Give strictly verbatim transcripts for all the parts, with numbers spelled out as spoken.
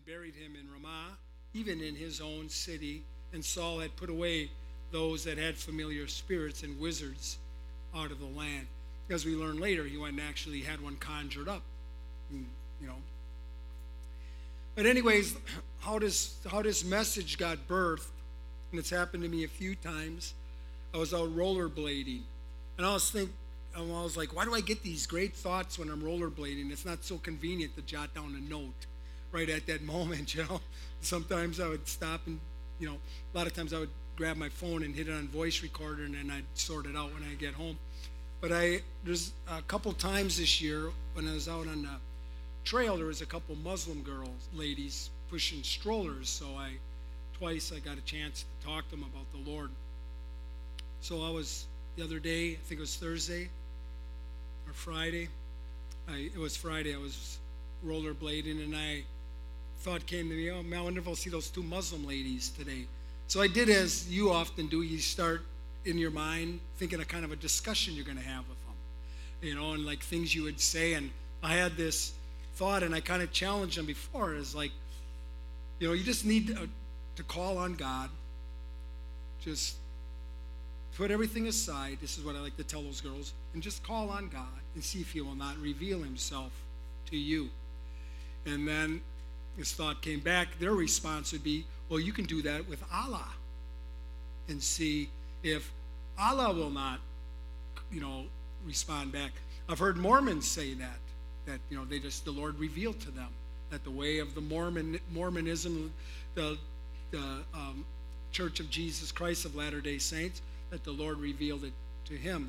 buried him in Ramah, even in his own city. And Saul had put away those that had familiar spirits and wizards out of the land. As we learn later, he went and actually had one conjured up, and, you know. But anyways, how does how this message got birthed, and it's happened to me a few times. I was out rollerblading, and I was think, I was like, why do I get these great thoughts when I'm rollerblading? It's not so convenient to jot down a note right at that moment, you know. Sometimes I would stop and, you know, a lot of times I would grab my phone and hit it on voice recorder, and then I'd sort it out when I get home. But I there's a couple times this year when I was out on the trail, there was a couple Muslim girls, ladies, pushing strollers. So I twice I got a chance to talk to them about the Lord. So I was the other day, I think it was Thursday or Friday. I, it was Friday. I was rollerblading, and I thought came to me, oh man, I wonder if I'll see those two Muslim ladies today. So I did as you often do. You start in your mind thinking of kind of a discussion you're going to have with them, you know, and like things you would say. And I had this thought, and I kind of challenged them before. Is like, you know, you just need to, to call on God. Just put everything aside. This is what I like to tell those girls, and just call on God and see if He will not reveal Himself to you. And then this thought came back. Their response would be, well, you can do that with Allah and see if Allah will not, you know, respond back. I've heard Mormons say that, that, you know, they just, the Lord revealed to them that the way of the Mormon, Mormonism, the, the um, Church of Jesus Christ of Latter-day Saints, that the Lord revealed it to him.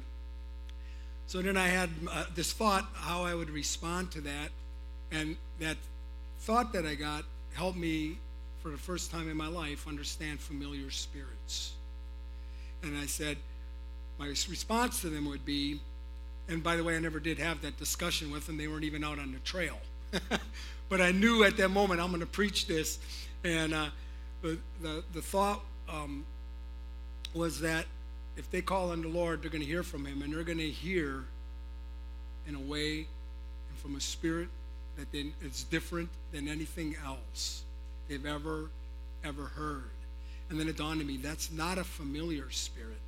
So then I had uh, this thought how I would respond to that, and that thought that I got helped me for the first time in my life understand familiar spirits. And I said, my response to them would be, and by the way, I never did have that discussion with them. They weren't even out on the trail. But I knew at that moment I'm going to preach this. And uh, the, the, the thought um, was that if they call on the Lord, they're going to hear from Him, and they're going to hear in a way and from a spirit that they, it's different than anything else they've ever, ever heard. And then it dawned on me, that's not a familiar spirit.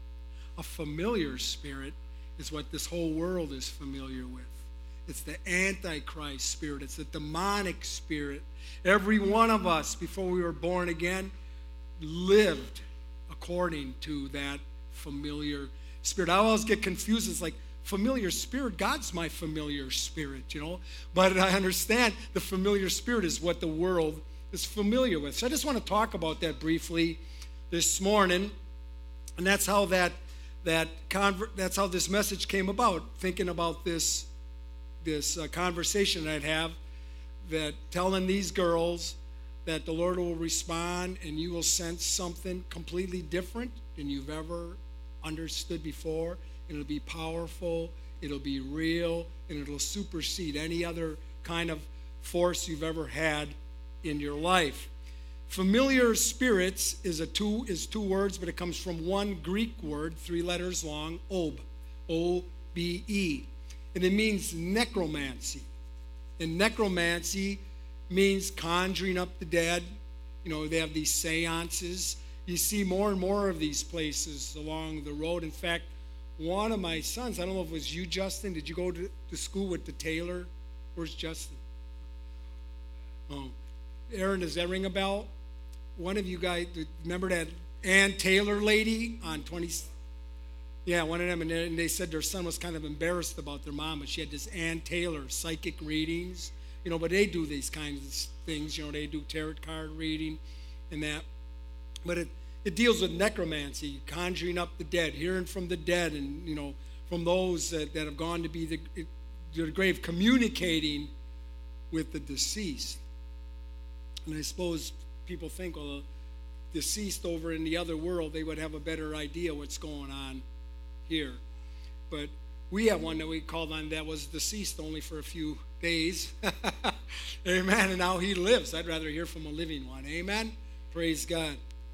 A familiar spirit is what this whole world is familiar with. It's the Antichrist spirit. It's the demonic spirit. Every one of us, before we were born again, lived according to that familiar spirit. I always get confused. It's like, familiar spirit, God's my familiar spirit, you know. But I understand the familiar spirit is what the world is familiar with. So I just want to talk about that briefly this morning. And that's how that that conver- that's how this message came about, thinking about this this uh, conversation I'd have, that telling these girls that the Lord will respond and you will sense something completely different than you've ever understood before. It'll be powerful, it'll be real, and it'll supersede any other kind of force you've ever had in your life. Familiar spirits is a two is two words, but it comes from one Greek word, three letters long, ob, O B E. And it means necromancy. And necromancy means conjuring up the dead. You know, they have these seances. You see more and more of these places along the road. In fact, one of my sons, I don't know if it was you, Justin, did you go to, to school with the Taylor? Where's Justin? Oh, Aaron, does that ring a bell? One of you guys, remember that Ann Taylor lady on twenty? Yeah, one of them, and they, and they said their son was kind of embarrassed about their mom, but she had this Ann Taylor psychic readings, you know, but they do these kinds of things, you know, they do tarot card reading and that. But it, it deals with necromancy, conjuring up the dead, hearing from the dead, and, you know, from those that, that have gone to be the, the grave, communicating with the deceased. And I suppose people think, well, deceased over in the other world, they would have a better idea what's going on here. But we have one that we called on that was deceased only for a few days. Amen. And now he lives. I'd rather hear from a living one. Amen. Praise God.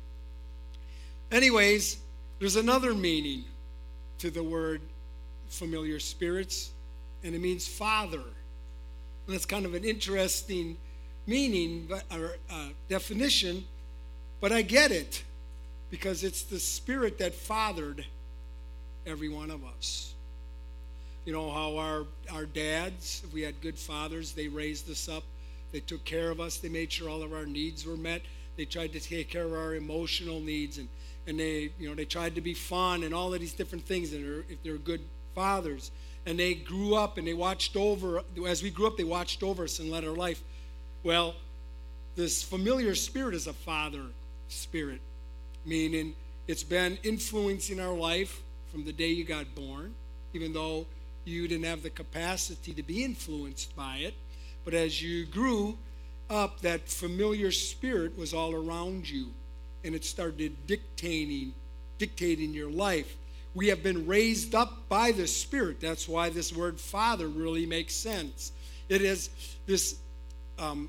Anyways, there's another meaning to the word familiar spirits, and it means father. And that's kind of an interesting meaning or uh, definition, but I get it because it's the Spirit that fathered every one of us. You know how our, our dads, if we had good fathers, they raised us up. They took care of us. They made sure all of our needs were met. They tried to take care of our emotional needs, and, and they, you know, they tried to be fun and all of these different things. And they're, if they're good fathers, and they grew up and they watched over, as we grew up, they watched over us and led our life. Well, this familiar spirit is a father spirit, meaning it's been influencing our life from the day you got born, even though you didn't have the capacity to be influenced by it. But as you grew up, that familiar spirit was all around you, and it started dictating, dictating your life. We have been raised up by the Spirit. That's why this word Father really makes sense. It is this um,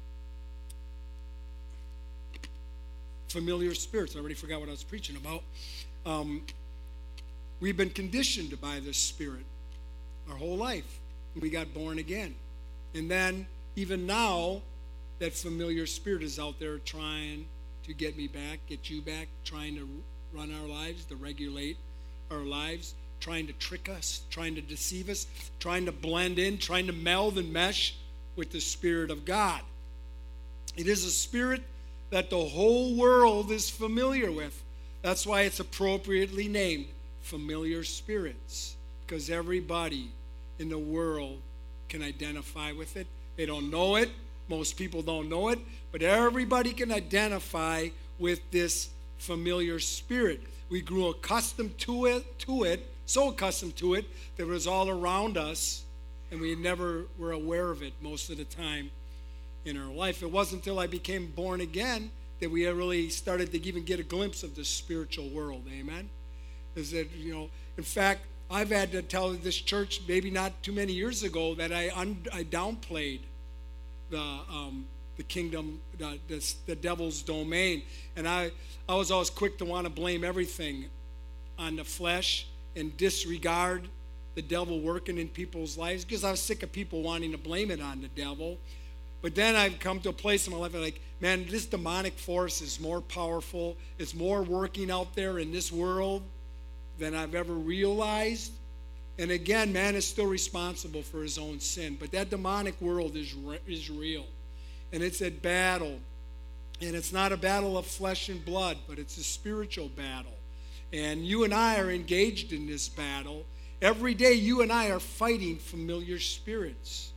familiar spirits. I already forgot what I was preaching about. Um, we've been conditioned by this Spirit our whole life. We got born again. And then, even now, that familiar spirit is out there trying to get me back, get you back, trying to run our lives, to regulate our lives, trying to trick us, trying to deceive us, trying to blend in, trying to meld and mesh with the Spirit of God. It is a spirit that the whole world is familiar with. That's why it's appropriately named familiar spirits, because everybody in the world can identify with it. They don't know it. Most people don't know it, but everybody can identify with this familiar spirit. We grew accustomed to it, to it, so accustomed to it that it was all around us, and we never were aware of it most of the time in our life. It wasn't until I became born again that we really started to even get a glimpse of the spiritual world. Amen? Is that, you know, in fact, I've had to tell this church maybe not too many years ago that I un, I downplayed the um, the kingdom, the, the, the devil's domain. And I, I was always quick to want to blame everything on the flesh and disregard the devil working in people's lives, because I was sick of people wanting to blame it on the devil. But then I've come to a place in my life where I'm like, man, this demonic force is more powerful. It's more working out there in this world than I've ever realized. And again, man is still responsible for his own sin. But that demonic world is, re- is real. And it's at battle. And it's not a battle of flesh and blood, but it's a spiritual battle. And you and I are engaged in this battle. Every day you and I are fighting familiar spirits.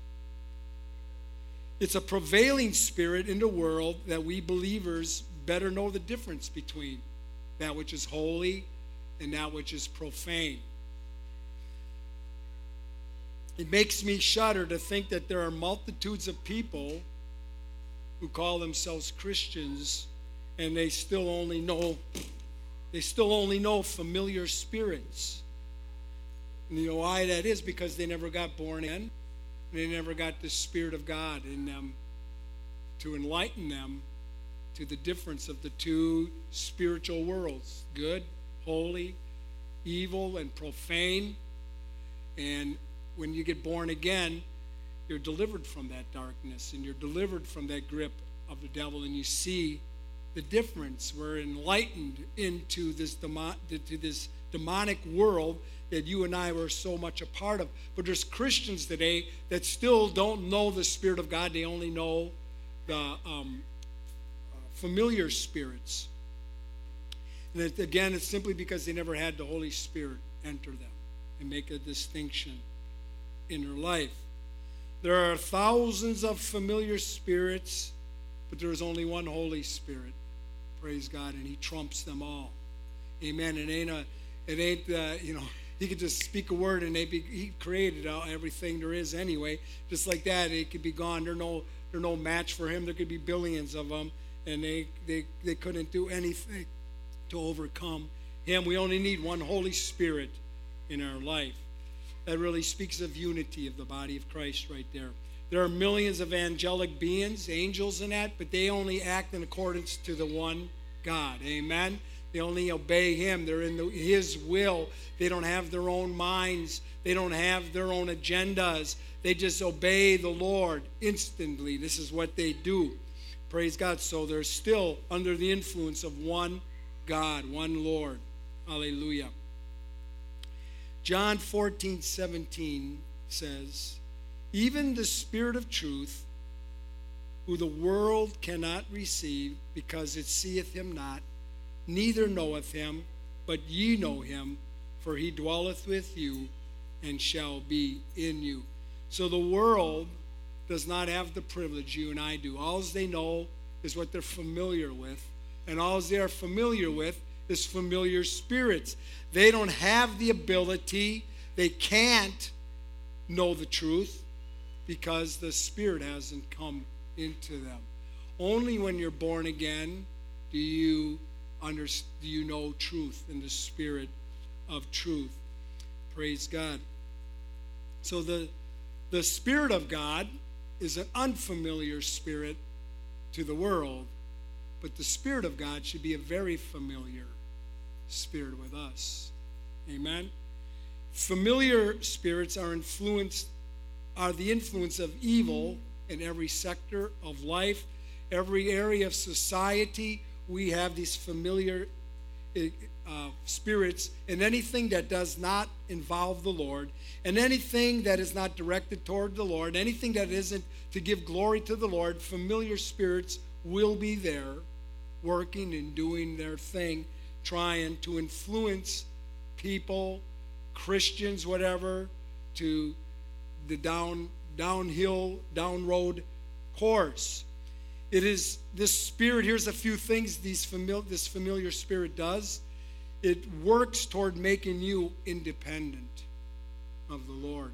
It's a prevailing spirit in the world that we believers better know the difference between that which is holy and that which is profane. It makes me shudder to think that there are multitudes of people who call themselves Christians, and they still only know they still only know familiar spirits. And you know why that is? Because they never got born again. They never got the Spirit of God in them to enlighten them to the difference of the two spiritual worlds: good, holy, evil, and profane. And when you get born again, you're delivered from that darkness, and you're delivered from that grip of the devil, and you see the difference. We're enlightened into this demo- to this demonic world that you and I were so much a part of. But there's Christians today that still don't know the Spirit of God. They only know the um, uh, familiar spirits. And it, again, it's simply because they never had the Holy Spirit enter them and make a distinction in their life. There are thousands of familiar spirits, but there is only one Holy Spirit. Praise God, and He trumps them all. Amen. It ain't a, it ain't uh, you know, He could just speak a word and they be, He created everything there is anyway. Just like that, it could be gone. There's no, there's no match for Him. There could be billions of them, and they, they, they couldn't do anything to overcome Him. We only need one Holy Spirit in our life. That really speaks of unity of the body of Christ right there. There are millions of angelic beings, angels in that, but they only act in accordance to the one God. Amen? They only obey Him. They're in the, His will. They don't have their own minds. They don't have their own agendas. They They just obey the Lord instantly. This is what they do. Praise God. So they're still under the influence of one God, one Lord. Hallelujah. John fourteen seventeen says, even the Spirit of truth, who the world cannot receive, because it seeth him not, neither knoweth him, but ye know him, for he dwelleth with you and shall be in you. So the world does not have the privilege you and I do. All they know is what they're familiar with, and all they are familiar with is familiar spirits. They don't have the ability, they can't know the truth because the Spirit hasn't come into them. Only when you're born again do you understand, do you know truth in the Spirit of truth. Praise God. So the the Spirit of God is an unfamiliar spirit to the world, but the Spirit of God should be a very familiar spirit with us. Amen. Familiar spirits are influenced are the influence of evil in every sector of life, every area of society. We have these familiar uh, spirits, and anything that does not involve the Lord, and anything that is not directed toward the Lord, anything that isn't to give glory to the Lord, familiar spirits will be there working and doing their thing, trying to influence people, Christians, whatever, to the down downhill, down road course. It is this spirit. Here's a few things these famil- this familiar spirit does. It works toward making you independent of the Lord.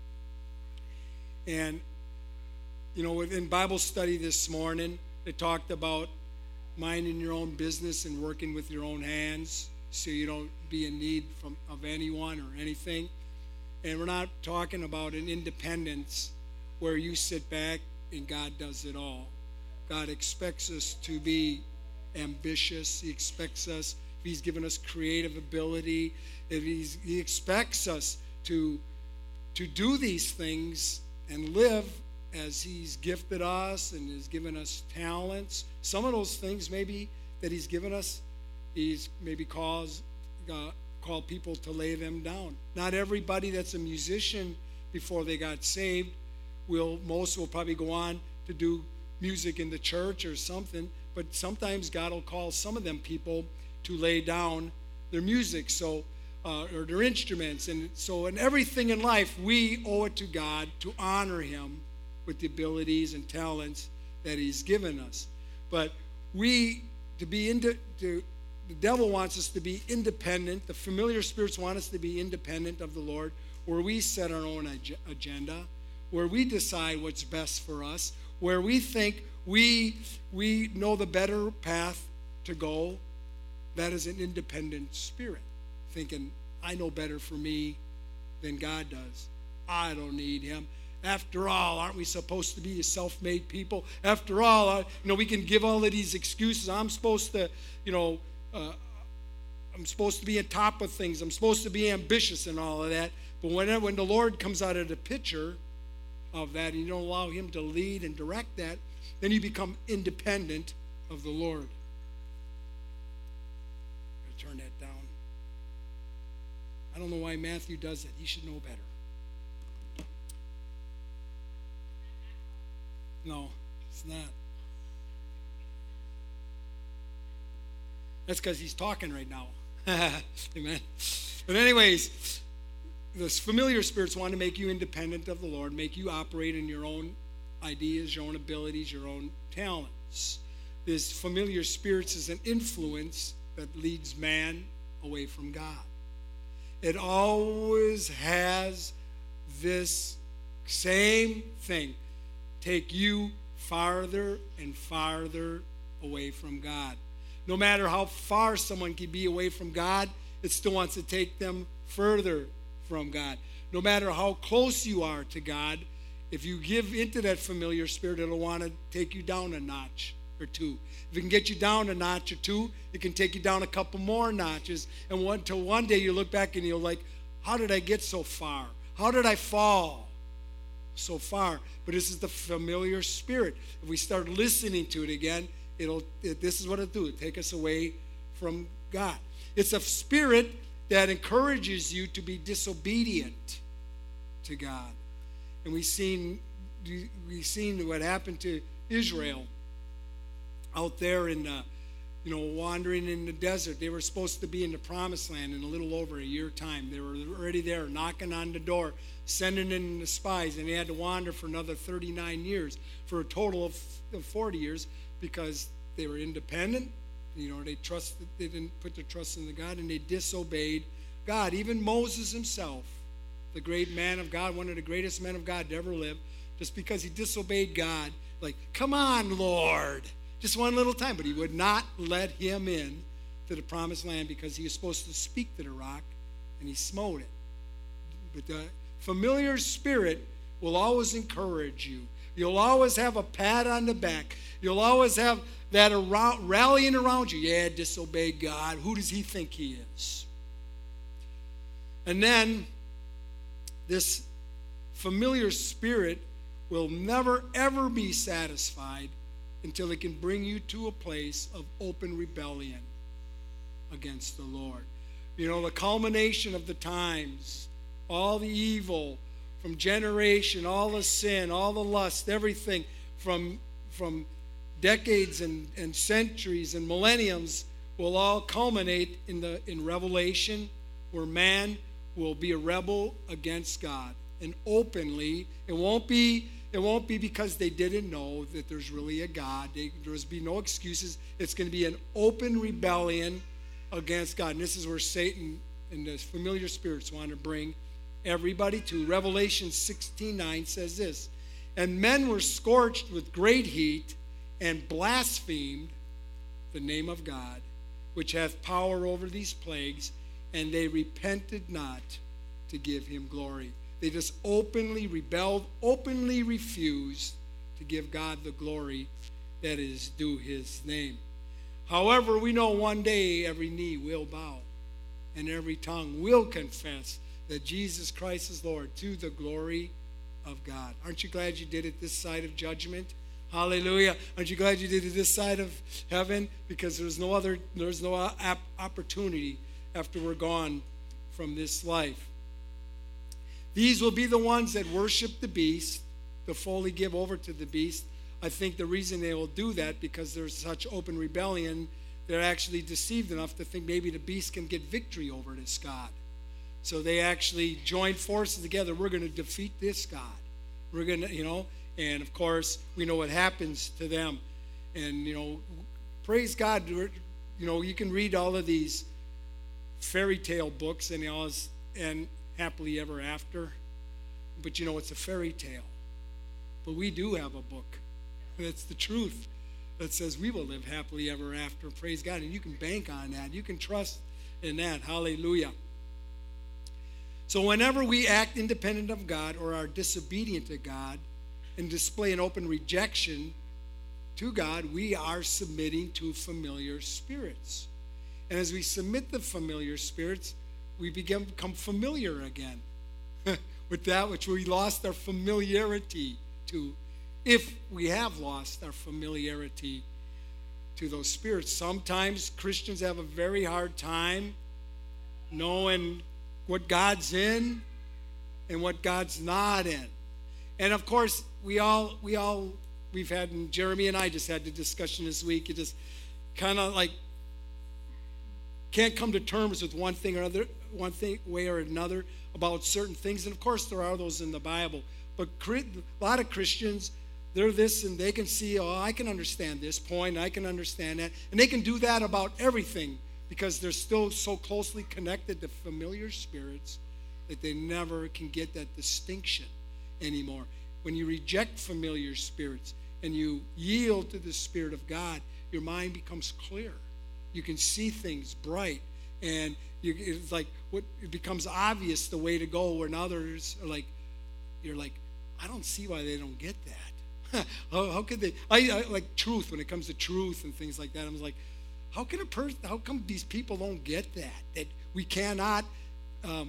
And, you know, in Bible study this morning, it talked about minding your own business and working with your own hands so you don't be in need from, of anyone or anything. And we're not talking about an independence where you sit back and God does it all. God expects us to be ambitious. He expects us, if He's given us creative ability, if he's, He expects us to, to do these things and live as He's gifted us and has given us talents. Some of those things maybe that He's given us, He's maybe caused, uh, called people to lay them down. Not everybody that's a musician before they got saved will, most will probably go on to do music in the church or something, but sometimes God will call some of them people to lay down their music, so uh, or their instruments. And so in everything in life, we owe it to God to honor Him with the abilities and talents that He's given us. But we, to be into, to, the devil wants us to be independent. The familiar spirits want us to be independent of the Lord, where we set our own ag- agenda, where we decide what's best for us, where we think we we know the better path to go. That is an independent spirit, thinking, I know better for me than God does. I don't need Him. After all, aren't we supposed to be a self-made people? After all, uh, you know, we can give all of these excuses. I'm supposed to, you know, uh, I'm supposed to be on top of things. I'm supposed to be ambitious and all of that. But when, when the Lord comes out of the picture of that, and you don't allow Him to lead and direct that, then you become independent of the Lord. I'm going to turn that down. I don't know why Matthew does that. He should know better. No, it's not. That's because he's talking right now. Amen. But anyways, those familiar spirits want to make you independent of the Lord, make you operate in your own ideas, your own abilities, your own talents. This familiar spirits is an influence that leads man away from God. It always has this same thing. Take you farther and farther away from God. No matter how far someone can be away from God, it still wants to take them further from God. No matter how close you are to God, if you give into that familiar spirit, it'll want to take you down a notch or two. If it can get you down a notch or two, it can take you down a couple more notches. And one, until one day you look back and you're like, how did I get so far? How did I fall so far. But this is the familiar spirit. If we start listening to it again, it'll. It, this is what it'll do. It'll take us away from God. It's a spirit that encourages you to be disobedient to God. And we've seen, we've seen what happened to Israel out there in, uh, you know, wandering in the desert. They were supposed to be in the promised land in a little over a year time. They were already there, knocking on the door, sending in the spies, and they had to wander for another thirty-nine years, for a total of, of forty years, because they were independent. You know, they trusted, they didn't put their trust in the God, and they disobeyed God. Even Moses himself, the great man of God, one of the greatest men of God to ever live, just because he disobeyed God, like, come on, Lord, just one little time. But he would not let him in to the promised land because he was supposed to speak to the rock, and he smote it. But the familiar spirit will always encourage you. You'll always have a pat on the back. You'll always have that around, rallying around you. Yeah, disobey God. Who does he think he is? And then this familiar spirit will never, ever be satisfied until it can bring you to a place of open rebellion against the Lord. You know, the culmination of the times, all the evil from generation, all the sin, all the lust, everything from, from decades and, and centuries and millenniums will all culminate in the in Revelation, where man will be a rebel against God. And openly, it won't be it won't be because they didn't know that there's really a God. They, there's be no excuses. It's going to be an open rebellion against God. And this is where Satan and the familiar spirits want to bring everybody to. Revelation sixteen nine says this, and men were scorched with great heat and blasphemed the name of God, which hath power over these plagues, and they repented not to give him glory. They just openly rebelled, openly refused to give God the glory that is due his name. However, we know one day every knee will bow and every tongue will confess that Jesus Christ is Lord, to the glory of God. Aren't you glad you did it this side of judgment? Hallelujah. Aren't you glad you did it this side of heaven? Because there's no other, there's no opportunity after we're gone from this life. These will be the ones that worship the beast, to fully give over to the beast. I think the reason they will do that, because there's such open rebellion, they're actually deceived enough to think maybe the beast can get victory over this God. So they actually join forces together. We're going to defeat this God. We're going to, you know, and of course, we know what happens to them. And, you know, praise God, you know, you can read all of these fairy tale books and, you know, and happily ever after. But, you know, it's a fairy tale. But we do have a book. That's the truth. That says we will live happily ever after. Praise God. And you can bank on that. You can trust in that. Hallelujah. So whenever we act independent of God or are disobedient to God and display an open rejection to God, we are submitting to familiar spirits. And as we submit to familiar spirits, we begin become familiar again with that which we lost our familiarity to, if we have lost our familiarity to those spirits. Sometimes Christians have a very hard time knowing what God's in and what God's not in. And of course, we all, we all, we've had, and Jeremy and I just had the discussion this week. You just kind of like can't come to terms with one thing or other, one thing way or another about certain things. And of course, there are those in the Bible. But a lot of Christians, they're this, and they can see, oh, I can understand this point, I can understand that. And they can do that about everything because they're still so closely connected to familiar spirits that they never can get that distinction anymore. When you reject familiar spirits and you yield to the Spirit of God, your mind becomes clear. You can see things bright, and you, it's like what it becomes obvious the way to go. When others are like, you're like, I don't see why they don't get that. how, how could they? I, I like truth when it comes to truth and things like that. I'm like, how can a person? How come these people don't get that? That we cannot, um, we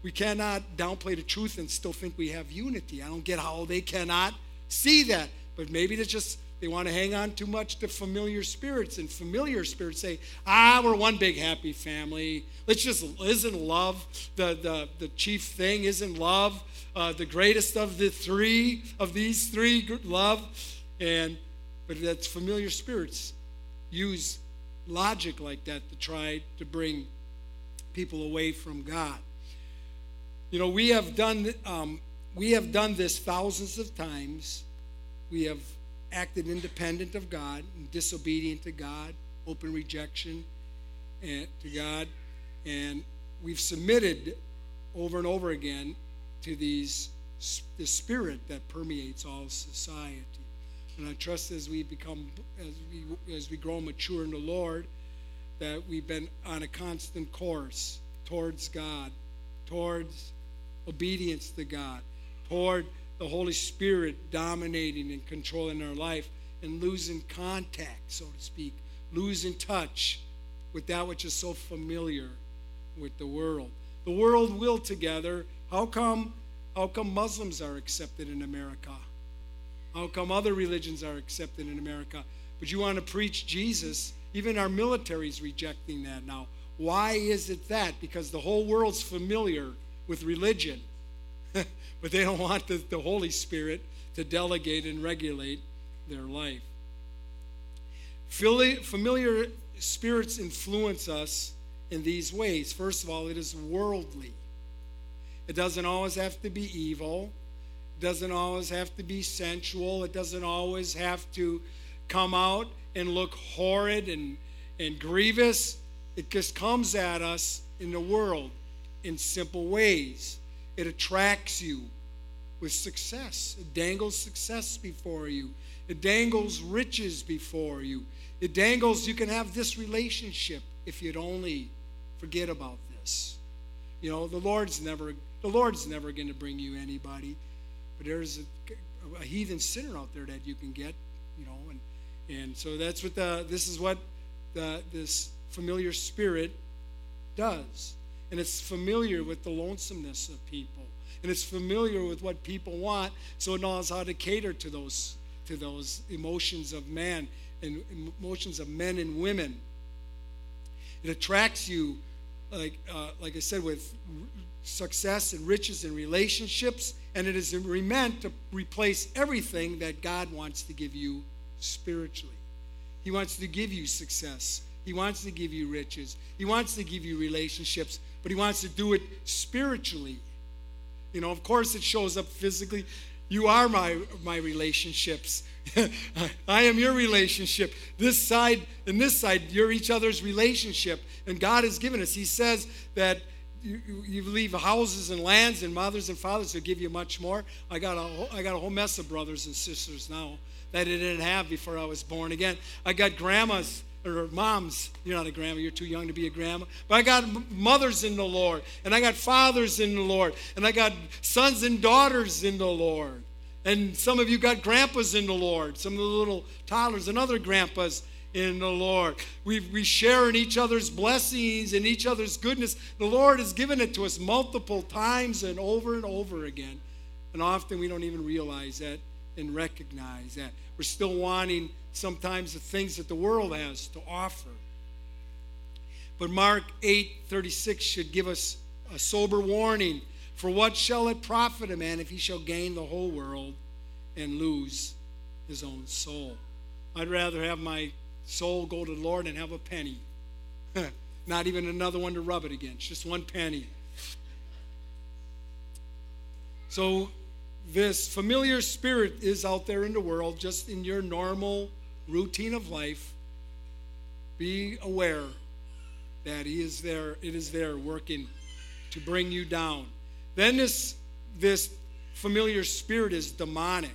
we cannot downplay the truth and still think we have unity. I don't get how they cannot see that. But maybe it's just they want to hang on too much to familiar spirits. And familiar spirits say, ah, we're one big happy family. Let's just, isn't love the, the, the chief thing? Isn't love uh, the greatest of the three, of these three, love? And, but that's familiar spirits use logic like that to try to bring people away from God. You know, we have done um, we have done this thousands of times. We have acted independent of God, and disobedient to God, open rejection and to God, and we've submitted over and over again to these the spirit that permeates all society. And I trust as we become, as we as we grow mature in the Lord, that we've been on a constant course towards God, towards obedience to God, toward the Holy Spirit dominating and controlling our life, and losing contact, so to speak, losing touch with that which is so familiar with the world. The world will together. How come, how come Muslims are accepted in America? How come other religions are accepted in America? But you want to preach Jesus, even our military is rejecting that now. Why is it that? Because the whole world's familiar with religion. But they don't want the, the Holy Spirit to delegate and regulate their life. Familiar spirits influence us in these ways. First of all, it is worldly. It doesn't always have to be evil. It doesn't always have to be sensual. It doesn't always have to come out and look horrid and, and grievous. It just comes at us in the world in simple ways. It attracts you with success. It dangles success before you. It dangles riches before you. It dangles, you can have this relationship if you'd only forget about this. You know, the Lord's never the Lord's never going to bring you anybody. But there's a, a heathen sinner out there that you can get, you know, and and so that's what the this is what the this familiar spirit does. And it's familiar with the lonesomeness of people. And it's familiar with what people want, so it knows how to cater to those to those emotions of man and emotions of men and women. It attracts you, like uh, like I said, with success and riches and relationships, and it is meant to replace everything that God wants to give you spiritually. He wants to give you success. He wants to give you riches. He wants to give you relationships, but he wants to do it spiritually. You know, of course it shows up physically. You are my my relationships. I am your relationship. This side and this side, you're each other's relationship. And God has given us. He says that you, you leave houses and lands and mothers and fathers will give you much more. I got a I got a whole mess of brothers and sisters now that I didn't have before I was born again. I got grandmas or moms. You're not a grandma. You're too young to be a grandma. But I got mothers in the Lord. And I got fathers in the Lord. And I got sons and daughters in the Lord. And some of you got grandpas in the Lord. Some of the little toddlers and other grandpas in the Lord. We, we share in each other's blessings and each other's goodness. The Lord has given it to us multiple times and over and over again. And often we don't even realize that and recognize that. We're still wanting sometimes the things that the world has to offer. But Mark eight thirty-six should give us a sober warning. For what shall it profit a man if he shall gain the whole world and lose his own soul? I'd rather have my soul go to the Lord and have a penny. Not even another one to rub it against, just one penny. So this familiar spirit is out there in the world, just in your normal routine of life. Be aware that he is there, it is there working to bring you down. Then this, this familiar spirit is demonic.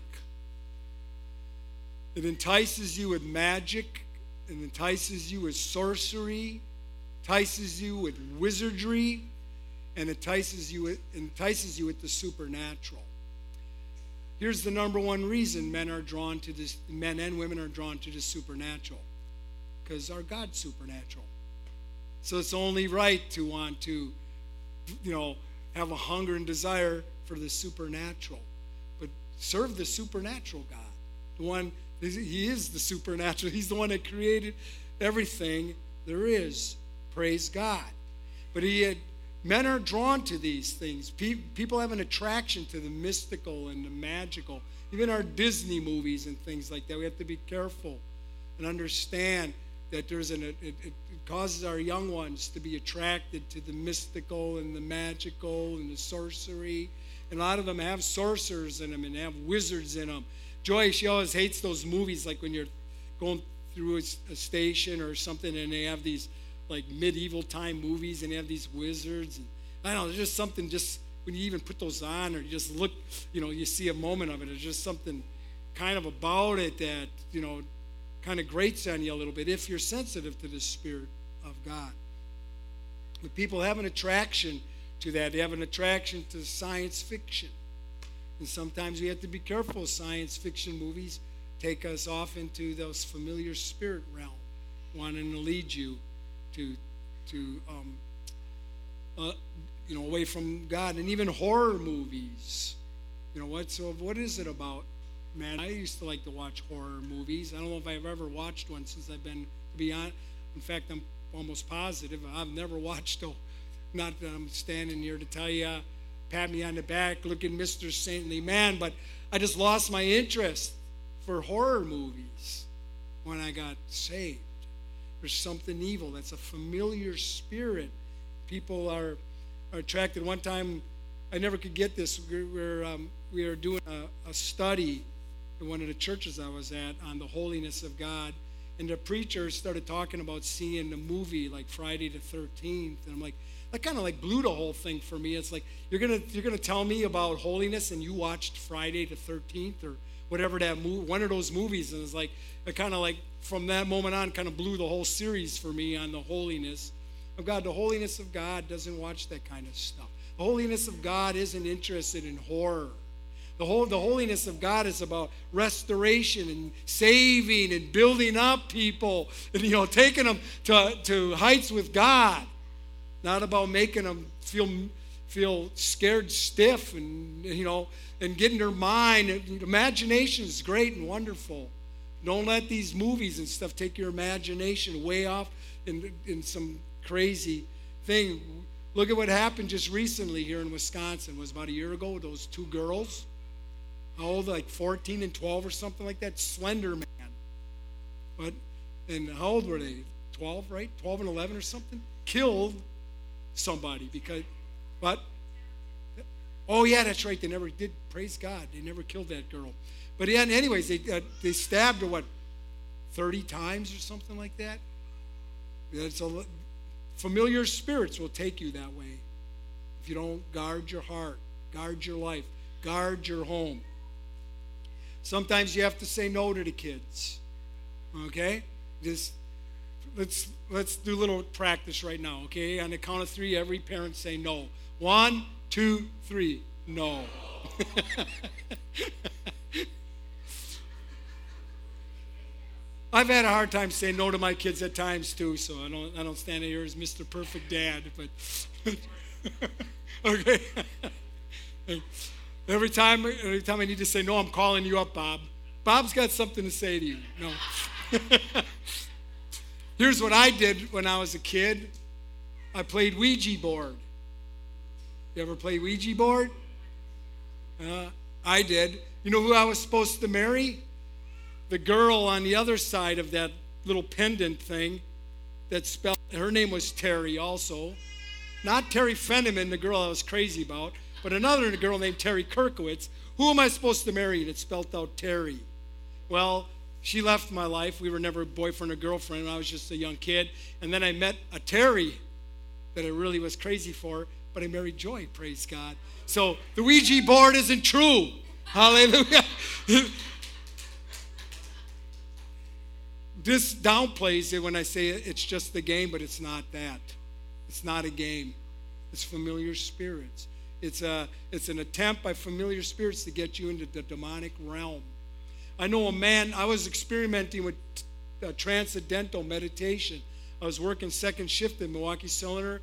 It entices you with magic. It entices you with sorcery. Entices you with wizardry. And entices you with, entices you with the supernatural. Here's the number one reason men are drawn to this, men and women are drawn to the supernatural. Because our God's supernatural. So it's only right to want to, you know, have a hunger and desire for the supernatural. But serve the supernatural God. The one, he is the supernatural. He's the one that created everything there is. Praise God. But he had, men are drawn to these things. Pe- people have an attraction to the mystical and the magical. Even our Disney movies and things like that. We have to be careful and understand that there's an it, it, it causes our young ones to be attracted to the mystical and the magical and the sorcery. And a lot of them have sorcerers in them and have wizards in them. Joy, she always hates those movies, like when you're going through a, a station or something and they have these like medieval time movies and they have these wizards. And I don't know, there's just something just when you even put those on or you just look, you know, you see a moment of it. There's just something kind of about it that, you know, kind of grates on you a little bit if you're sensitive to the Spirit of God. But people have an attraction to that. They have an attraction to science fiction. And sometimes we have to be careful. Science fiction movies take us off into those familiar spirit realm, wanting to lead you to, to um, uh, you know, away from God. And even horror movies. You know, what, so what is it about? Man, I used to like to watch horror movies. I don't know if I've ever watched one since I've been, to be honest. In fact, I'm almost positive I've never watched a, not that I'm standing here to tell you, pat me on the back, looking Mister Saintly Man, but I just lost my interest for horror movies when I got saved. There's something evil. That's a familiar spirit. People are, are attracted. One time, I never could get this. We were, um, we were doing a, a study in one of the churches I was at on the holiness of God, and the preacher started talking about seeing the movie like Friday the thirteenth, and I'm like, that kind of like blew the whole thing for me. It's like, you're gonna you're gonna tell me about holiness, and you watched Friday the thirteenth or whatever that movie, one of those movies, and it's like it kind of like from that moment on kind of blew the whole series for me on the holiness of God. The holiness of God doesn't watch that kind of stuff. The holiness of God isn't interested in horror. The whole the holiness of God is about restoration and saving and building up people and, you know, taking them to, to heights with God. Not about making them feel feel scared stiff and, you know, and getting their mind. Imagination is great and wonderful. Don't let these movies and stuff take your imagination way off in, in some crazy thing. Look at what happened just recently here in Wisconsin. It was about a year ago. Those two girls, how old, like fourteen and twelve or something like that, Slender Man. But, and how old were they? twelve, right? twelve and eleven or something? Killed somebody because, what? Oh, yeah, that's right. They never did. Praise God. They never killed that girl. But yeah, anyways, they, uh, they stabbed her, what, thirty times or something like that? It's a, familiar spirits will take you that way if you don't guard your heart, guard your life, guard your home. Sometimes you have to say no to the kids. Okay? Just let's let's do a little practice right now, okay? On the count of three, every parent say no. One, two, three. No. I've had a hard time saying no to my kids at times too, so I don't I don't stand here as Mister Perfect Dad, but okay. Every time, every time I need to say no, I'm calling you up, Bob. Bob's got something to say to you. No. Here's what I did when I was a kid. I played Ouija board. You ever play Ouija board? Uh, I did. You know who I was supposed to marry? The girl on the other side of that little pendant thing that spelled, her name was Terry also. Not Terry Fenneman, the girl I was crazy about, but another girl named Terry Kirkowitz. Who am I supposed to marry? And it spelled out Terry. Well, she left my life. We were never boyfriend or girlfriend. I was just a young kid. And then I met a Terry that I really was crazy for, but I married Joy, praise God. So the Ouija board isn't true. Hallelujah. This downplays it when I say it's just the game, but it's not that. It's not a game. It's familiar spirits. It's a it's an attempt by familiar spirits to get you into the demonic realm. I know a man, I was experimenting with uh, transcendental meditation. I was working second shift in Milwaukee Cylinder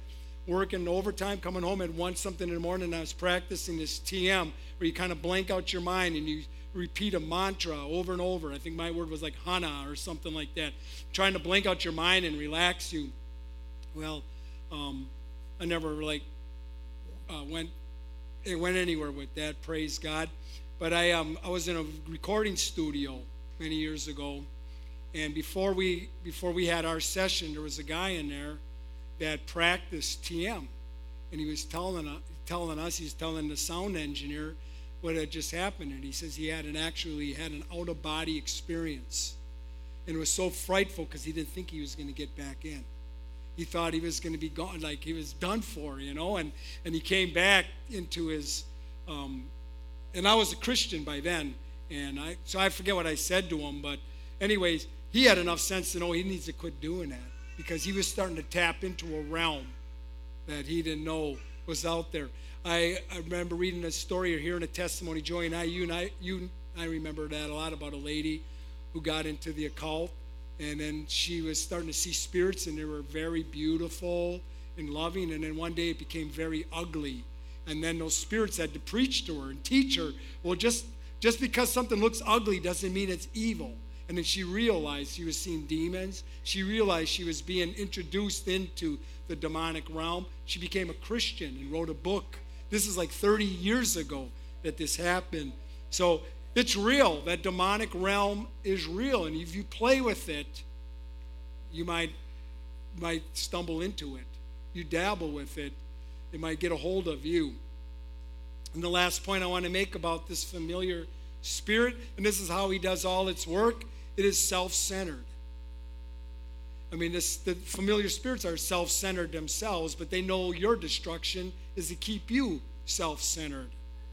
working overtime, coming home at one something in the morning, and I was practicing this T M where you kind of blank out your mind and you repeat a mantra over and over. I think my word was like Hana or something like that. Trying to blank out your mind and relax you. Well, um, I never like uh, went it went anywhere with that, praise God. But I um I was in a recording studio many years ago, and before we before we had our session, there was a guy in there that practiced T M, and he was telling uh, telling us, he was telling the sound engineer what had just happened, and he says he had an actually had an out of body experience, and it was so frightful because he didn't think he was going to get back in. He thought he was going to be gone, like he was done for, you know, and and he came back into his. Um, and I was a Christian by then, and I so I forget what I said to him, but anyways, he had enough sense to know he needs to quit doing that because he was starting to tap into a realm that he didn't know was out there. I, I remember reading a story or hearing a testimony, Joy and I, you and I, you, I remember that a lot, about a lady who got into the occult, and then she was starting to see spirits, and they were very beautiful and loving, and then one day it became very ugly, and then those spirits had to preach to her and teach her, well, just just because something looks ugly doesn't mean it's evil. And then she realized she was seeing demons. She realized she was being introduced into the demonic realm. She became a Christian and wrote a book. This is like thirty years ago that this happened. So it's real. That demonic realm is real. And if you play with it, you might, might stumble into it. You dabble with it, it might get a hold of you. And the last point I want to make about this familiar spirit, and this is how he does all its work, it is self-centered. I mean, this, the familiar spirits are self-centered themselves, but they know your destruction is to keep you self-centered.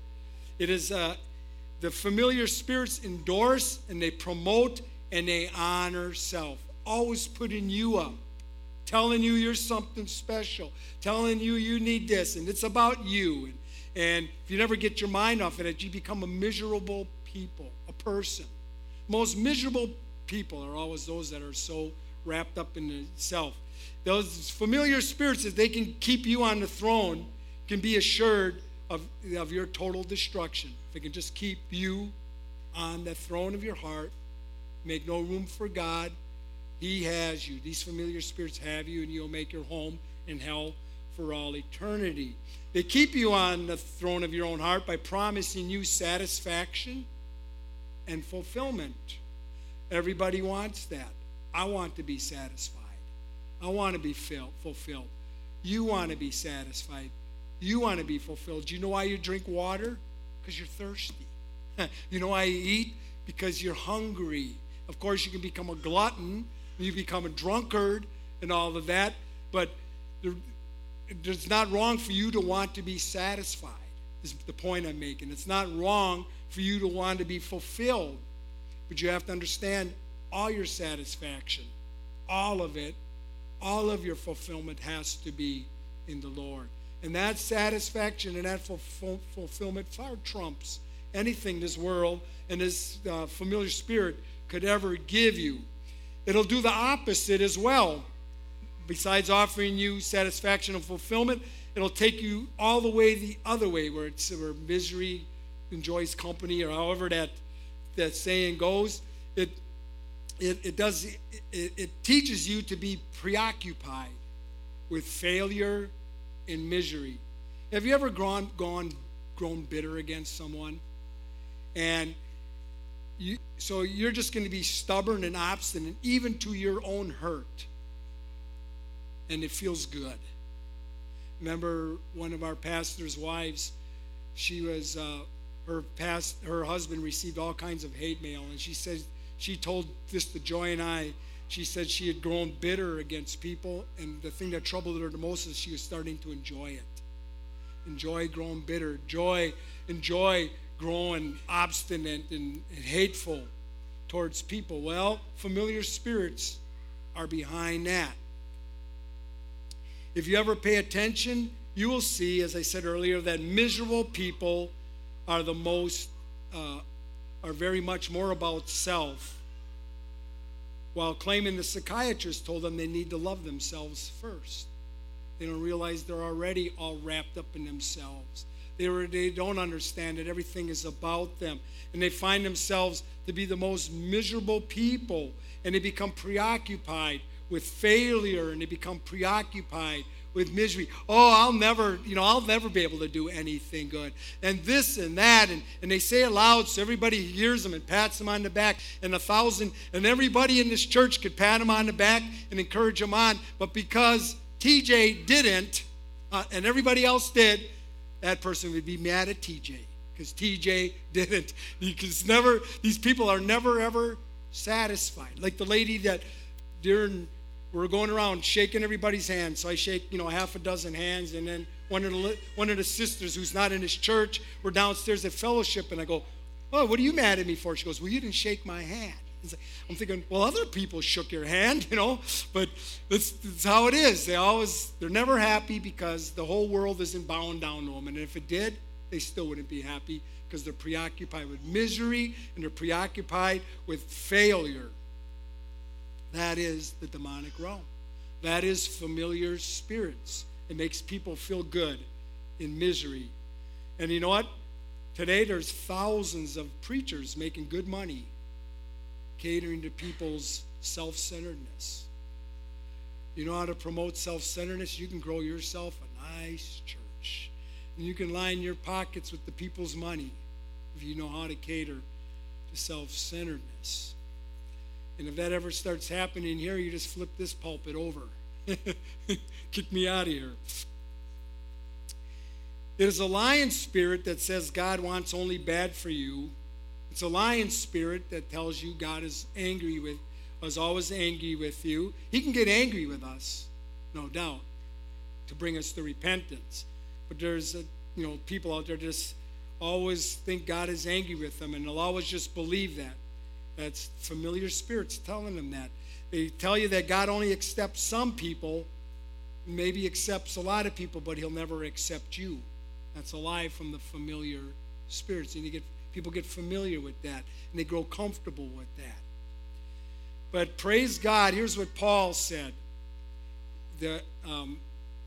It is uh, the familiar spirits endorse and they promote and they honor self, always putting you up, telling you you're something special, telling you you need this, and it's about you. And, and if you never get your mind off of it, you become a miserable people, a person. Most miserable people are always those that are so wrapped up in the self. Those familiar spirits, if they can keep you on the throne, can be assured of, of your total destruction. If they can just keep you on the throne of your heart, make no room for God, he has you. These familiar spirits have you, and you'll make your home in hell for all eternity. They keep you on the throne of your own heart by promising you satisfaction and fulfillment. Everybody wants that. I want to be satisfied. I want to be filled, fulfilled. You want to be satisfied. You want to be fulfilled. Do you know why you drink water? Because you're thirsty. You know why you eat? Because you're hungry. Of course, you can become a glutton. You become a drunkard and all of that. But there, it's not wrong for you to want to be satisfied, is the point I'm making. It's not wrong for you to want to be fulfilled. But you have to understand all your satisfaction, all of it, all of your fulfillment has to be in the Lord. And that satisfaction and that fulfill, fulfillment far trumps anything this world and this uh, familiar spirit could ever give you. It'll do the opposite as well. Besides offering you satisfaction and fulfillment, it'll take you all the way the other way, where it's where misery enjoys company, or however that that saying goes. It it, it does it, it teaches you to be preoccupied with failure and misery. Have you ever gone gone grown bitter against someone? And you, so you're just going to be stubborn and obstinate, even to your own hurt. And it feels good. Remember one of our pastor's wives, she was, uh, her past, her husband received all kinds of hate mail, and she said, she told this to Joy and I, she said she had grown bitter against people, and the thing that troubled her the most is she was starting to enjoy it. Enjoy growing bitter. Joy, enjoy growing obstinate and, and hateful towards people. Well, familiar spirits are behind that. If you ever pay attention, you will see, as I said earlier, that miserable people are the most, uh, are very much more about self, while claiming the psychiatrist told them they need to love themselves first. They don't realize they're already all wrapped up in themselves. They, were, they don't understand that everything is about them. And they find themselves to be the most miserable people. And they become preoccupied with failure. And they become preoccupied with misery. Oh, I'll never, you know, I'll never be able to do anything good. And this and that. And, and they say it loud so everybody hears them and pats them on the back. And a thousand, and everybody in this church could pat them on the back and encourage them on. But because T J didn't, uh, and everybody else did, that person would be mad at T J because T J didn't. Because never, these people are never, ever satisfied. Like the lady that during, we're going around shaking everybody's hands. So I shake, you know, half a dozen hands. And then one of the, one of the sisters who's not in this church, we're downstairs at fellowship. And I go, oh, what are you mad at me for? She goes, well, you didn't shake my hand. I'm thinking, well, other people shook your hand, you know, but that's, that's how it is. They always, they're never happy because the whole world isn't bowing down to them. And if it did, they still wouldn't be happy because they're preoccupied with misery and they're preoccupied with failure. That is the demonic realm. That is familiar spirits. It makes people feel good in misery. And you know what? Today there's thousands of preachers making good money catering to people's self-centeredness. You know how to promote self-centeredness? You can grow yourself a nice church. And you can line your pockets with the people's money if you know how to cater to self-centeredness. And if that ever starts happening here, you just flip this pulpit over. Kick me out of here. There's a lion spirit that says God wants only bad for you. It's a lion spirit that tells you God is angry with, is always angry with you. He can get angry with us, no doubt, to bring us to repentance. But there's, a, you know, people out there just always think God is angry with them, and they'll always just believe that. That's familiar spirits telling them that. They tell you that God only accepts some people, maybe accepts a lot of people, but he'll never accept you. That's a lie from the familiar spirits. And you get People get familiar with that, and they grow comfortable with that. But praise God, here's what Paul said. The, um,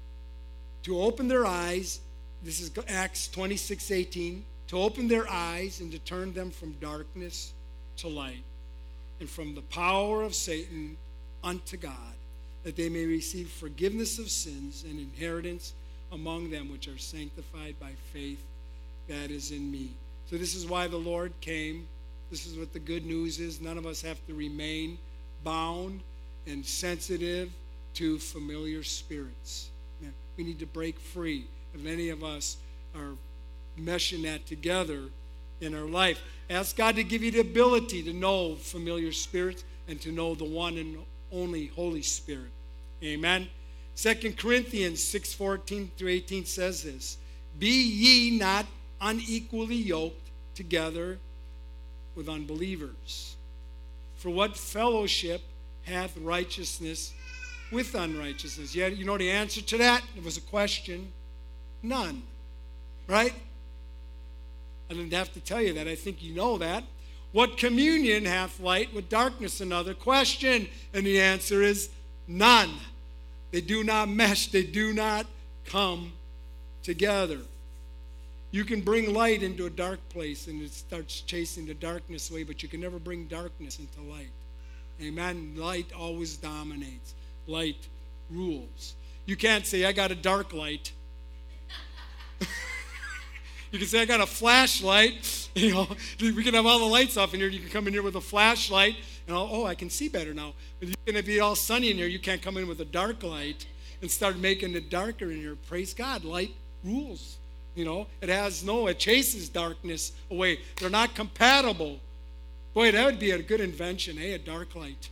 to open their eyes, this is Acts twenty-six eighteen, to open their eyes and to turn them from darkness to light, and from the power of Satan unto God, that they may receive forgiveness of sins and inheritance among them which are sanctified by faith that is in me. So this is why the Lord came. This is what the good news is. None of us have to remain bound and sensitive to familiar spirits. We need to break free. If any of us are meshing that together in our life, ask God to give you the ability to know familiar spirits and to know the one and only Holy Spirit. Amen. Second Corinthians six fourteen through eighteen says this, be ye not unequally yoked together with unbelievers. For what fellowship hath righteousness with unrighteousness? Yeah, you know the answer to that? It was a question. None. Right? I didn't have to tell you that. I think you know that. What communion hath light with darkness? Another question. And the answer is none. They do not mesh. They do not come together. You can bring light into a dark place and it starts chasing the darkness away, but you can never bring darkness into light. Amen. Light always dominates. Light rules. You can't say, I got a dark light. You can say, I got a flashlight. You know, we can have all the lights off in here. You can come in here with a flashlight, and I'll, oh, I can see better now. But you're going to be all sunny in here. You can't come in with a dark light and start making it darker in here. Praise God. Light rules. You know, it has no, it chases darkness away. They're not compatible. Boy, that would be a good invention, eh? A dark light.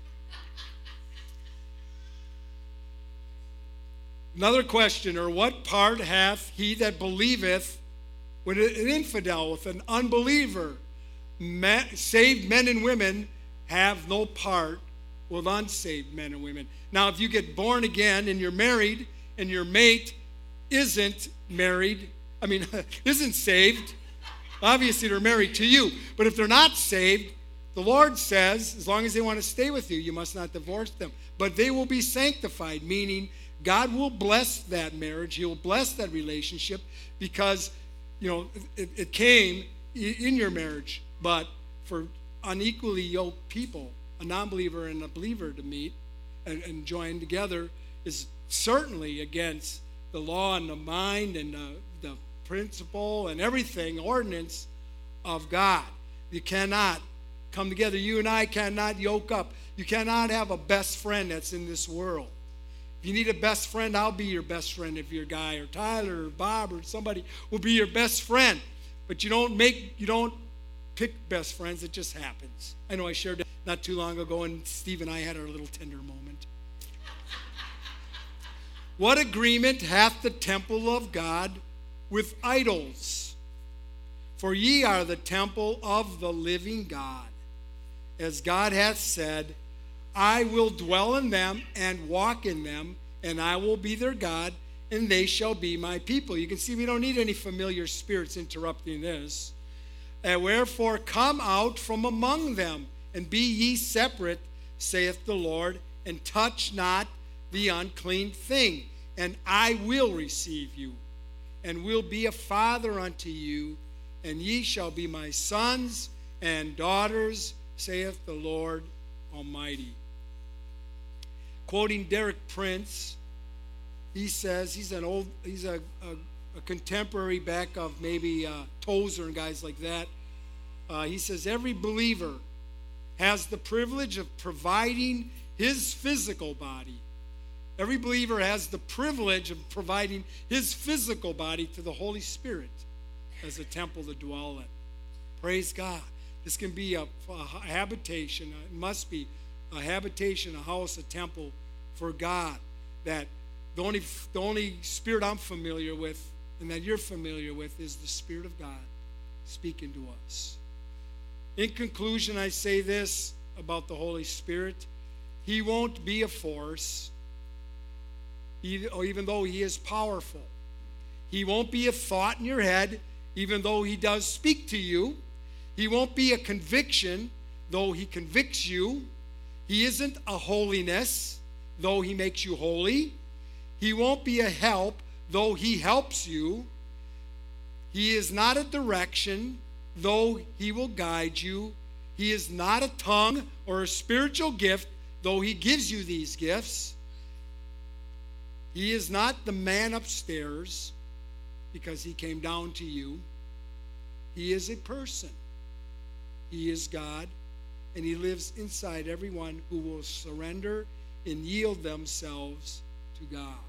Another question, or what part hath he that believeth with an infidel, with an unbeliever? Men, saved men and women have no part with unsaved men and women. Now, if you get born again and you're married and your mate isn't married, I mean, isn't saved, obviously they're married to you. But if they're not saved, The Lord says, as long as they want to stay with you, you must not divorce them. But they will be sanctified, meaning God will bless that marriage. He will bless that relationship because, you know, it, it came in your marriage. But for unequally yoked people, a non-believer and a believer to meet and, and join together is certainly against the law and the mind and the, the principle and everything, ordinance of God. You cannot come together. You and I cannot yoke up. You cannot have a best friend that's in this world. If you need a best friend, I'll be your best friend if you're a guy, or Tyler or Bob or somebody will be your best friend. But you don't make, you don't pick best friends. It just happens. I know I shared that not too long ago, and Steve and I had our little tender moment. What agreement hath the temple of God with idols? For ye are the temple of the living God. As God hath said, I will dwell in them and walk in them, and I will be their God, and they shall be my people. You can see we don't need any familiar spirits interrupting this. And wherefore come out from among them, and be ye separate, saith the Lord, and touch not the unclean thing, and I will receive you, and will be a father unto you, and ye shall be my sons and daughters, saith the Lord Almighty. Quoting Derek Prince, he says, he's an old, he's a, a, a contemporary back of maybe uh, Tozer and guys like that. Uh, he says, every believer has the privilege of providing his physical body. Every believer has the privilege of providing his physical body to the Holy Spirit as a temple to dwell in. Praise God. This can be a, a habitation. It must be a habitation, a house, a temple for God. That the only, the only spirit I'm familiar with and that you're familiar with is the Spirit of God speaking to us. In conclusion, I say this about the Holy Spirit. He won't be a force, even though he is powerful. He won't be a thought in your head, even though he does speak to you. He won't be a conviction, though he convicts you. He isn't a holiness, though he makes you holy. He won't be a help, though he helps you. He is not a direction, though he will guide you. He is not a tongue or a spiritual gift, though he gives you these gifts. He is not the man upstairs, because he came down to you. He is a person. He is God, and he lives inside everyone who will surrender and yield themselves to God.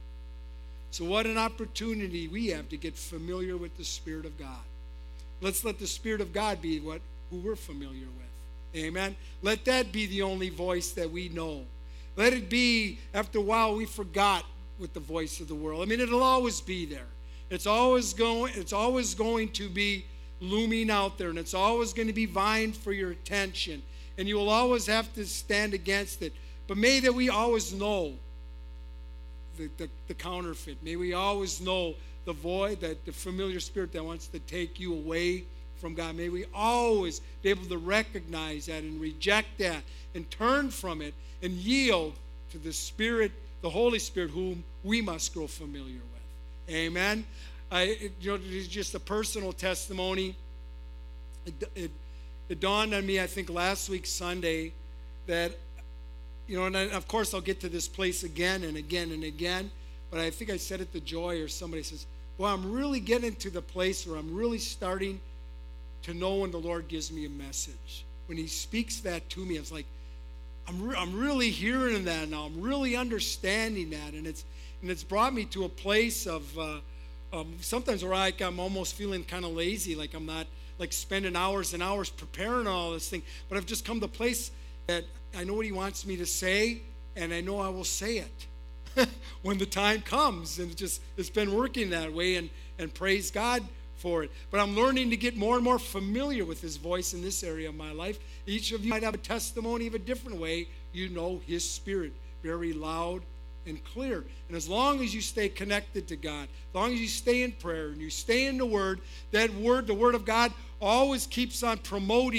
So what an opportunity we have to get familiar with the Spirit of God. Let's let the Spirit of God be what who we're familiar with. Amen. Let that be the only voice that we know. Let it be, after a while, we forgot with the voice of the world. I mean, it'll always be there. It's always going, it's always going to be looming out there, and it's always going to be vying for your attention, and you will always have to stand against it. But may that we always know the, the, the counterfeit. May we always know the void, that the familiar spirit that wants to take you away from God. May we always be able to recognize that and reject that and turn from it and yield to the Spirit, the Holy Spirit, whom we must grow familiar with. Amen. I, it, you know, it's just a personal testimony. It, it, it dawned on me, I think, last week Sunday, that, you know, and I, of course I'll get to this place again and again and again, but I think I said it to Joy, or somebody says, well, I'm really getting to the place where I'm really starting to know when the Lord gives me a message. When he speaks that to me, it's like, I'm, re- I'm really hearing that now. I'm really understanding that, and it's and it's brought me to a place of uh, um, sometimes where I, I'm almost feeling kind of lazy, like I'm not like spending hours and hours preparing all this thing. But I've just come to a place that I know what he wants me to say, and I know I will say it when the time comes. And it just it's been working that way, and and praise God for it. But I'm learning to get more and more familiar with his voice in this area of my life. Each of you might have a testimony of a different way. You know his Spirit very loud and clear. And as long as you stay connected to God, as long as you stay in prayer and you stay in the Word, that Word, the Word of God, always keeps on promoting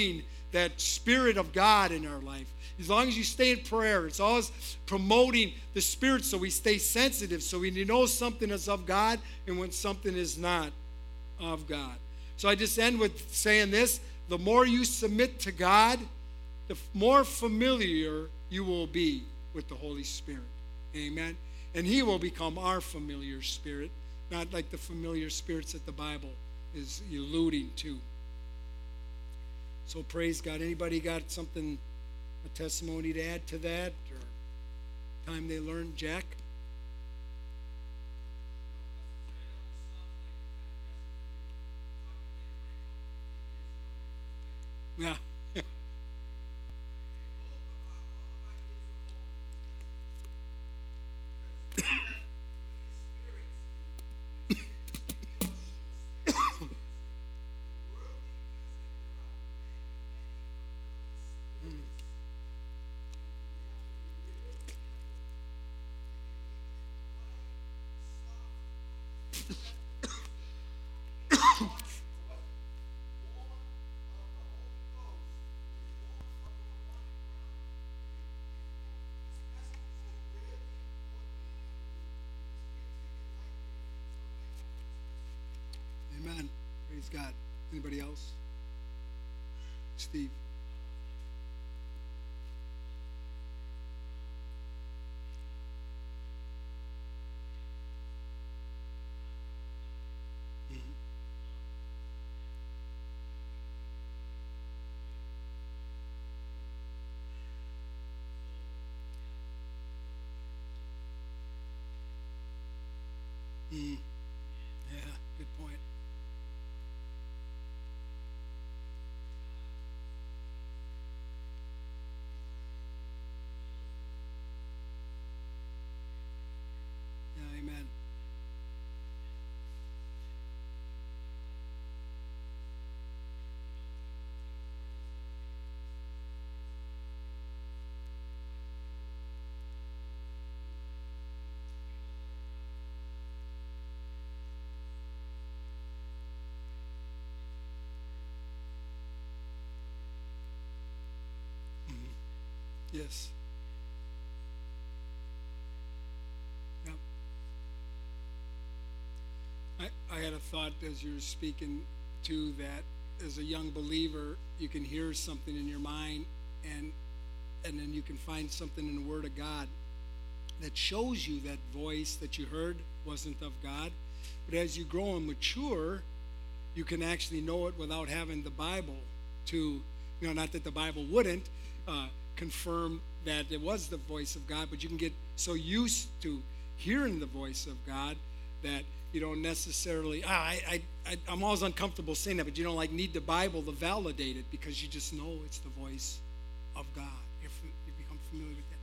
that Spirit of God in our life. As long as you stay in prayer, it's always promoting the Spirit so we stay sensitive, so we know something is of God and when something is not of God. So I just end with saying this: the more you submit to God, the more familiar you will be with the Holy Spirit. Amen. And He will become our familiar spirit, not like the familiar spirits that the Bible is alluding to. So praise God. Anybody got something, a testimony to add to that, or time they learned? Jack? Yeah. Amen. Praise God. Anybody else? Steve. Mm. Yeah, good point. Yeah, amen. Mm-hmm. Yes. Yep. I, I had a thought as you were speaking too, that as a young believer, you can hear something in your mind, and and then you can find something in the Word of God that shows you that voice that you heard wasn't of God. But as you grow and mature, you can actually know it without having the Bible to, you know, not that the Bible wouldn't uh, confirm that it was the voice of God, but you can get so used to hearing the voice of God that you don't necessarily, ah, I, I, I, I'm always uncomfortable saying that, but you don't like need the Bible to validate it because you just know it's the voice of God. You're, you become familiar with that.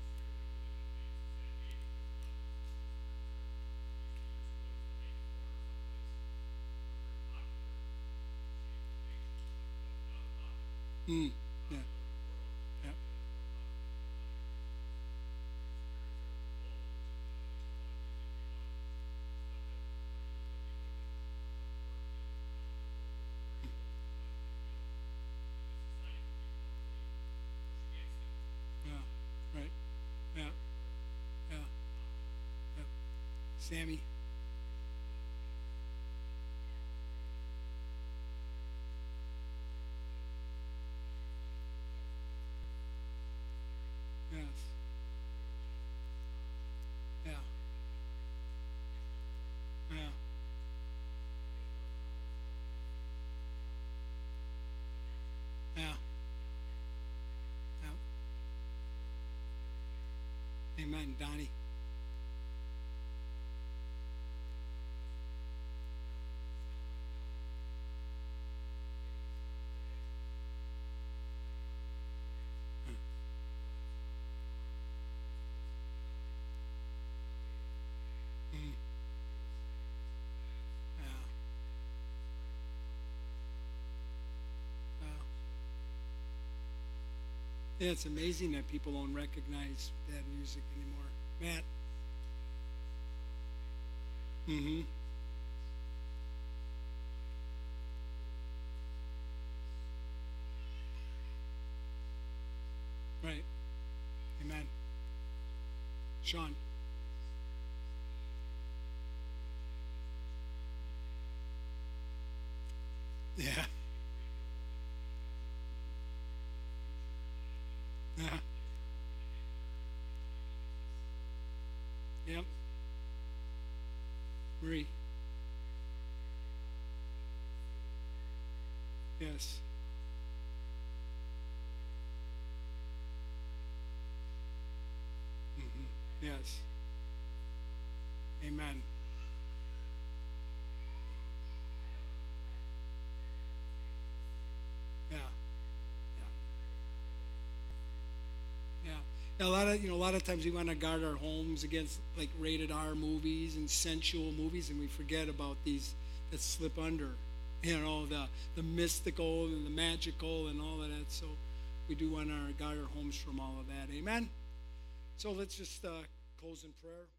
Mm, yeah, yeah, yeah, right, yeah, yeah, yeah. Sammy, yes, yeah, yeah, yeah, yeah. Amen, Donnie. Mm, yeah, yeah. Yeah, it's amazing that people don't recognize that music anymore. Matt. Mm-hmm. Sean. Yeah. Yeah. Yep. Marie. Yes. Hmm. Yes. Amen. Yeah. Yeah. Yeah. Yeah, a lot of you know a lot of times we want to guard our homes against like rated R movies and sensual movies, and we forget about these that slip under, you know, the the mystical and the magical and all of that. So we do want to guard our homes from all of that. Amen. So let's just uh, close in prayer.